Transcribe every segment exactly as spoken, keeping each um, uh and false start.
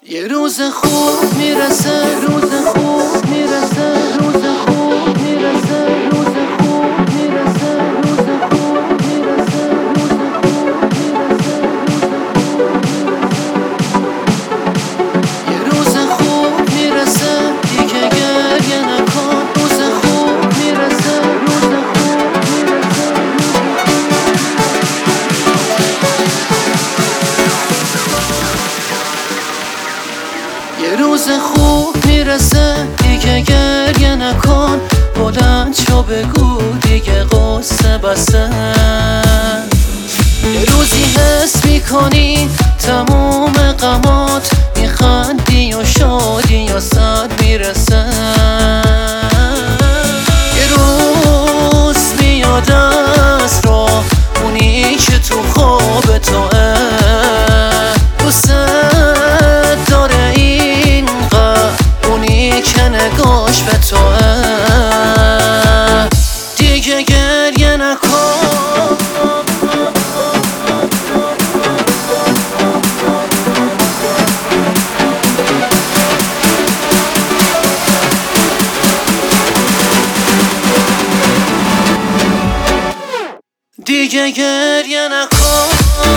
یه روز خوب میرسه، روز خوب میرسه، روز خوب میرسه، روز خوب میرسه، روز خوب میرسه، روز خوب میرسه، یه روز خوب میرسه دیگه گریه نکن. روز خوب میرسه، روز خوب میرسه، یه روز خوب میرسه دیگه گریه نکن. بلند شو بگو دیگه قصه بسه. یه روزی حس میکنی تموم غمات میخندی و شادی و صد میرسه. یه روز میاد از راه اونی که تو خواب توه، دوست داره اینقدر اونی که نگاش به توه. دیگه گریه نکن، دیگه گریه نکن.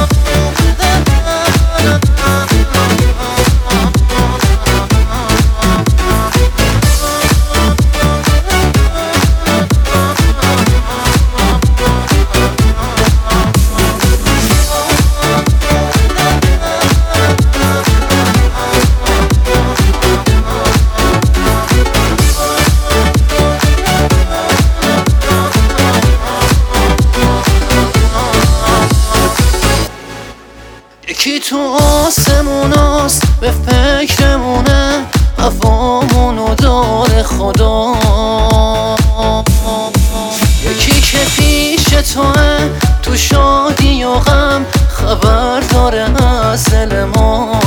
یکی تو آسموناست به فکرمونه، هوامونو داره خدا. یکی که پیش توه تو شادی و غم، خبر داره از دل ما.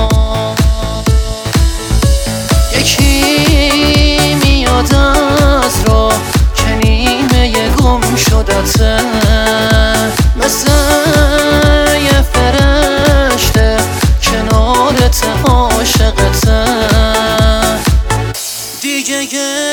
یکی میاد از راه که نیمه گم شدته، مثل یه فرشته کنارت عاشقته. دیگه